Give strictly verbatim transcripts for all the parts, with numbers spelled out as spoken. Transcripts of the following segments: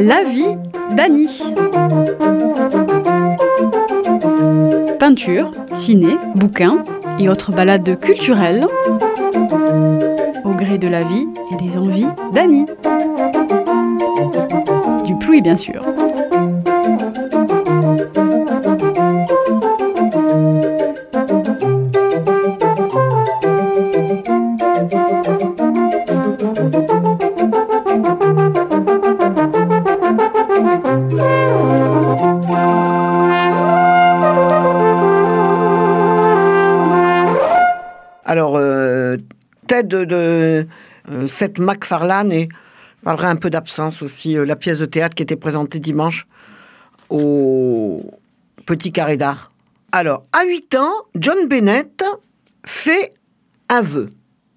La vie d'Annie. Peinture, ciné, bouquins et autres balades culturelles au gré de la vie et des envies d'Annie. Du pluie, bien sûr. Alors, euh, Ted de, de euh, Seth MacFarlane, et je parlerai un peu d'absence aussi, euh, la pièce de théâtre qui était présentée dimanche au Petit Carré d'Art. Alors, à huit ans, John Bennett fait un vœu.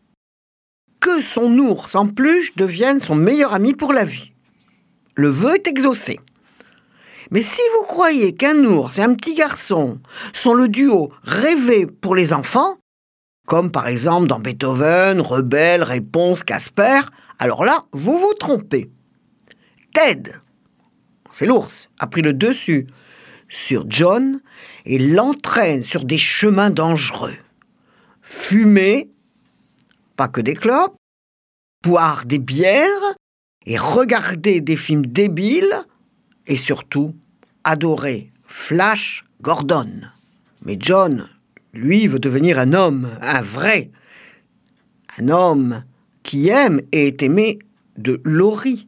Que son ours en peluche devienne son meilleur ami pour la vie. Le vœu est exaucé. Mais si vous croyez qu'un ours et un petit garçon sont le duo rêvé pour les enfants, comme par exemple dans Beethoven, Rebelle, Réponse, Casper, alors là, vous vous trompez. Ted, c'est l'ours, a pris le dessus sur John et l'entraîne sur des chemins dangereux. Fumer, pas que des clopes, boire des bières et regarder des films débiles et surtout adorer Flash Gordon. Mais John, lui, veut devenir un homme, un vrai. Un homme qui aime et est aimé de Laurie.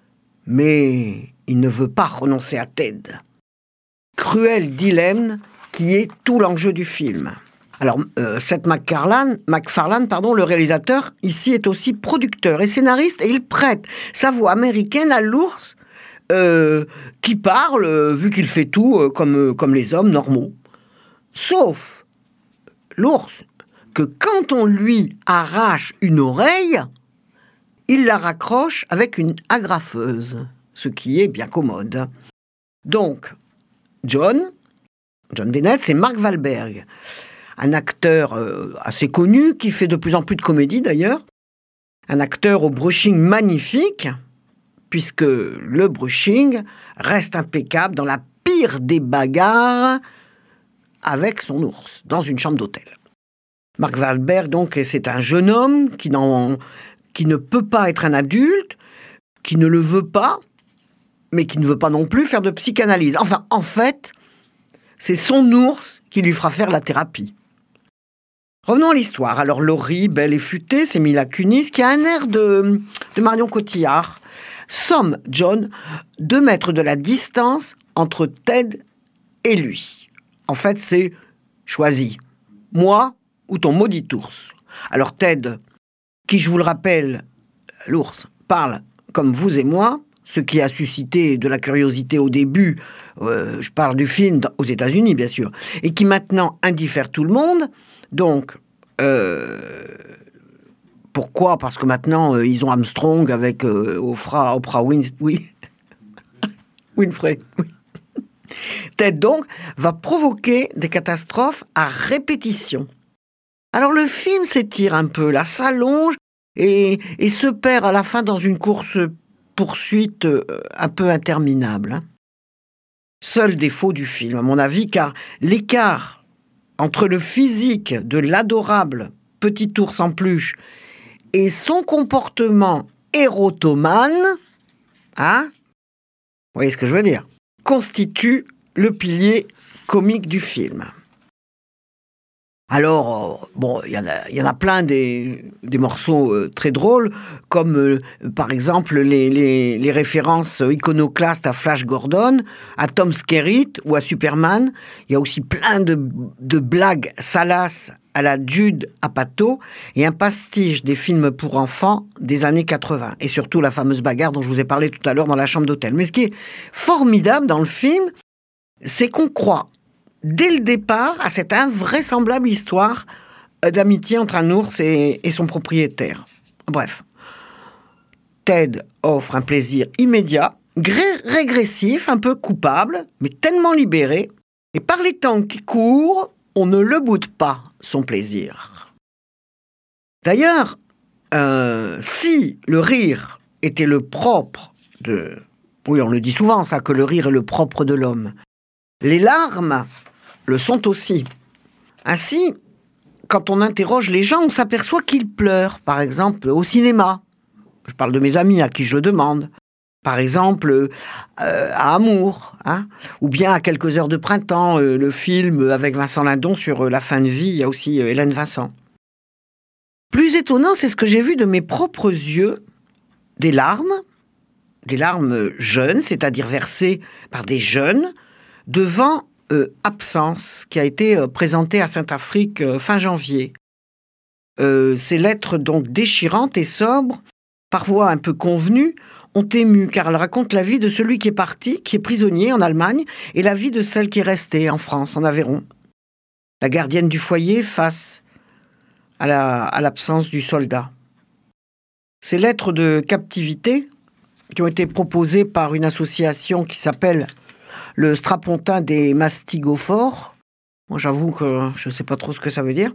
Mais il ne veut pas renoncer à Ted. Cruel dilemme qui est tout l'enjeu du film. Alors, euh, Seth MacFarlane, MacFarlane, pardon, le réalisateur, ici est aussi producteur et scénariste, et il prête sa voix américaine à l'ours euh, qui parle, euh, vu qu'il fait tout euh, comme, euh, comme les hommes normaux. Sauf l'ours, que quand on lui arrache une oreille, il la raccroche avec une agrafeuse, ce qui est bien commode. Donc, John, John Bennett, c'est Mark Wahlberg, un acteur euh, assez connu, qui fait de plus en plus de comédie d'ailleurs, un acteur au brushing magnifique, puisque le brushing reste impeccable dans la pire des bagarres avec son ours, dans une chambre d'hôtel. Mark Wahlberg, donc, c'est un jeune homme qui, n'en, qui ne peut pas être un adulte, qui ne le veut pas, mais qui ne veut pas non plus faire de psychanalyse. Enfin, en fait, c'est son ours qui lui fera faire la thérapie. Revenons à l'histoire. Alors, Laurie, belle et futée, c'est Mila Kunis, qui a un air de, de Marion Cotillard, somme John de mettre de la distance entre Ted et lui. En fait, c'est choisi. Moi ou ton maudit ours. Alors Ted, qui, je vous le rappelle, l'ours, parle comme vous et moi, ce qui a suscité de la curiosité au début, euh, je parle du film aux États-Unis bien sûr, et qui maintenant indiffère tout le monde. Donc, euh, pourquoi ? Parce que maintenant, euh, ils ont Armstrong avec euh, Oprah, Oprah Win, oui. Winfrey. Oui. Ted, donc, va provoquer des catastrophes à répétition. Alors le film s'étire un peu, là, s'allonge et, et se perd à la fin dans une course-poursuite euh, un peu interminable. Hein. Seul défaut du film, à mon avis, car l'écart entre le physique de l'adorable petit ours en peluche et son comportement érotomane, hein, vous voyez ce que je veux dire, constitue le pilier comique du film. Alors, bon, il y en a, il y en a plein des, des morceaux euh, très drôles, comme euh, par exemple les, les, les références iconoclastes à Flash Gordon, à Tom Skerritt ou à Superman. Il y a aussi plein de, de blagues salaces à la Judd Apatow et un pastiche des films pour enfants des années quatre-vingts. Et surtout la fameuse bagarre dont je vous ai parlé tout à l'heure dans la chambre d'hôtel. Mais ce qui est formidable dans le film, c'est qu'on croit dès le départ à cette invraisemblable histoire d'amitié entre un ours et, et son propriétaire. Bref, Ted offre un plaisir immédiat, gré- régressif, un peu coupable, mais tellement libéré. Et par les temps qui courent, on ne le boude pas, son plaisir. D'ailleurs, euh, si le rire était le propre de Oui, on le dit souvent, ça, que le rire est le propre de l'homme. Les larmes le sont aussi. Ainsi, quand on interroge les gens, on s'aperçoit qu'ils pleurent, par exemple, au cinéma. Je parle de mes amis à qui je le demande. Par exemple, euh, à Amour, hein, ou bien à Quelques heures de printemps, euh, le film avec Vincent Lindon sur euh, la fin de vie, il y a aussi euh, Hélène Vincent. Plus étonnant, c'est ce que j'ai vu de mes propres yeux, des larmes, des larmes jeunes, c'est-à-dire versées par des jeunes, devant euh, Absence, qui a été euh, présentée à Saint-Afrique euh, fin janvier. Euh, ces lettres donc déchirantes et sobres, parfois un peu convenues, ont ému, car elles racontent la vie de celui qui est parti, qui est prisonnier en Allemagne, et la vie de celle qui est restée en France, en Aveyron. La gardienne du foyer face à, la, à l'absence du soldat. Ces lettres de captivité, qui ont été proposées par une association qui s'appelle le Strapontin des Mastigophores. Moi, j'avoue que je ne sais pas trop ce que ça veut dire.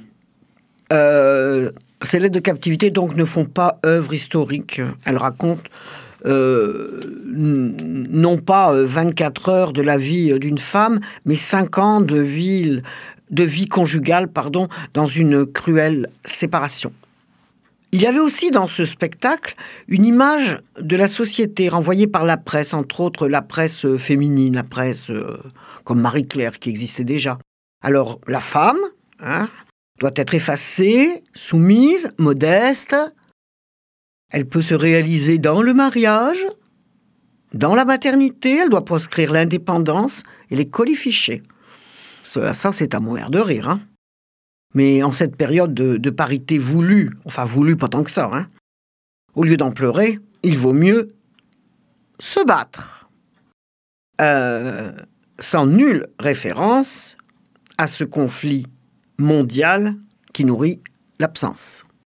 Euh, ces lettres de captivité, donc, ne font pas œuvre historique. Elles racontent euh, n- non pas vingt-quatre heures de la vie d'une femme, mais cinq ans de vie, de vie conjugale, pardon, dans une cruelle séparation. Il y avait aussi dans ce spectacle une image de la société renvoyée par la presse, entre autres la presse féminine, la presse euh, comme Marie-Claire qui existait déjà. Alors la femme hein, doit être effacée, soumise, modeste. Elle peut se réaliser dans le mariage, dans la maternité. Elle doit proscrire l'indépendance et les colifichets. Ça, ça c'est à mourir de rire, hein. Mais en cette période de, de parité voulue, enfin voulue pas tant que ça, hein, au lieu d'en pleurer, il vaut mieux se battre. Euh, sans nulle référence à ce conflit mondial qui nourrit l'absence.